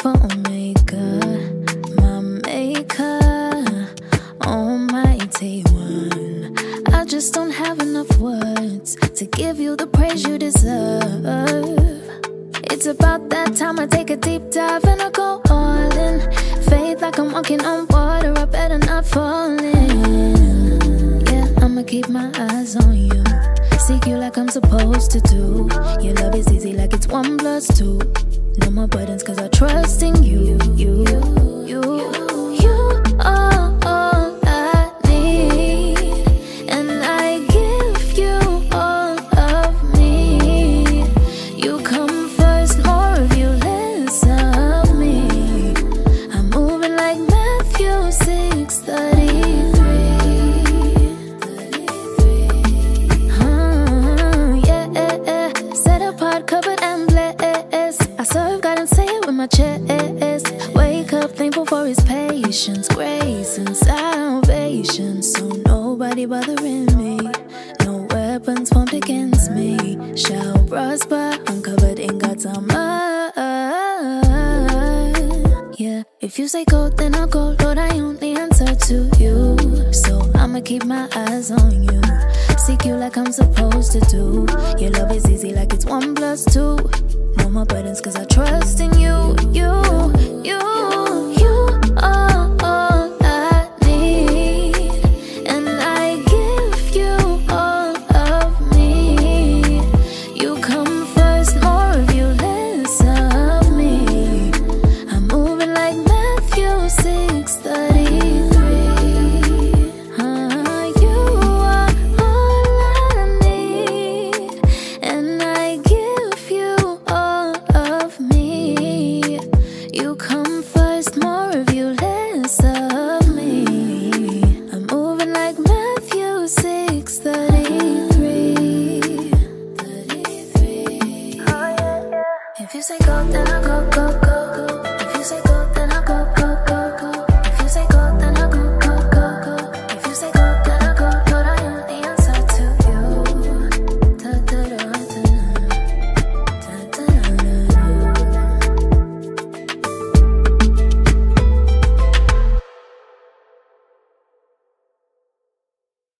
for Omega, my maker, almighty one. I just don't have enough words to give you the praise you deserve. It's about that time I take a deep dive and I go all in. Faith like I'm walking on water, I better not fall in. Yeah, I'ma keep my eyes on you, seek you like I'm supposed to do. Your love is easy like it's 1 + 2. No more burdens cause I trust in you. You are all I need, and I give you all of me. You come first, more of you, less of me. I'm moving like Matthew 6:33. Set apart, covered and blessed. I serve God and say it with my chest. Wake up, thankful for his patience, grace and salvation. So nobody bothering me, no weapons formed against me shall prosper. I'm covered in God's armor. Yeah, if you say go, then I'll go. Lord, I only answer to you, so I'ma keep my eyes on you, seek you like I'm supposed to do. Your love is easy like it's 1 + 2. No more burdens cause I trust in you. You are all I need, and I give you all of me. You come first, more of you, less of me. I'm moving like Matthew 6:33. You are all I need, and I give you all of me. You come first, more of you, less of me. I'm moving like Matthew 6.